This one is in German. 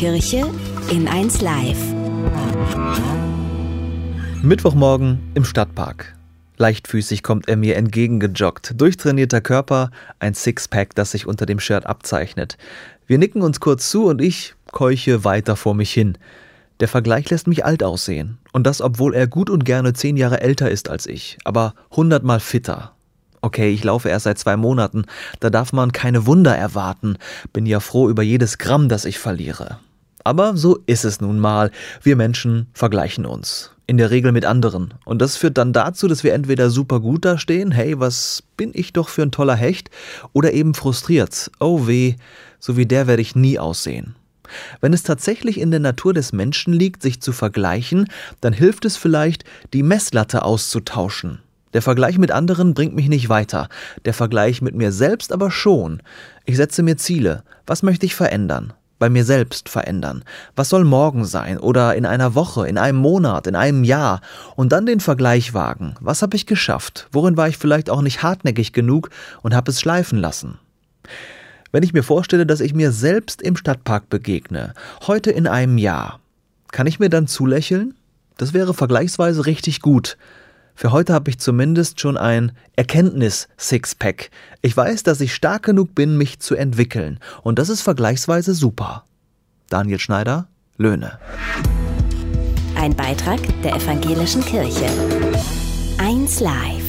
Kirche in 1 Live. Mittwochmorgen im Stadtpark. Leichtfüßig kommt er mir entgegengejoggt. Durchtrainierter Körper, ein Sixpack, das sich unter dem Shirt abzeichnet. Wir nicken uns kurz zu und ich keuche weiter vor mich hin. Der Vergleich lässt mich alt aussehen. Und das, obwohl er gut und gerne 10 Jahre älter ist als ich, aber 100-mal fitter. Okay, ich laufe erst seit 2 Monaten, da darf man keine Wunder erwarten. Bin ja froh über jedes Gramm, das ich verliere. Aber so ist es nun mal. Wir Menschen vergleichen uns. In der Regel mit anderen. Und das führt dann dazu, dass wir entweder super gut dastehen, hey, was bin ich doch für ein toller Hecht, oder eben frustriert, oh weh, so wie der werde ich nie aussehen. Wenn es tatsächlich in der Natur des Menschen liegt, sich zu vergleichen, dann hilft es vielleicht, die Messlatte auszutauschen. Der Vergleich mit anderen bringt mich nicht weiter, der Vergleich mit mir selbst aber schon. Ich setze mir Ziele. Was möchte ich verändern? Bei mir selbst verändern. Was soll morgen sein oder in einer Woche, in einem Monat, in einem Jahr? Und dann den Vergleich wagen. Was habe ich geschafft? Worin war ich vielleicht auch nicht hartnäckig genug und habe es schleifen lassen? Wenn ich mir vorstelle, dass ich mir selbst im Stadtpark begegne, heute in einem Jahr, kann ich mir dann zulächeln? Das wäre vergleichsweise richtig gut. Für heute habe ich zumindest schon ein Erkenntnis-Sixpack. Ich weiß, dass ich stark genug bin, mich zu entwickeln. Und das ist vergleichsweise super. Daniel Schneider, Löhne. Ein Beitrag der Evangelischen Kirche. 1 Live.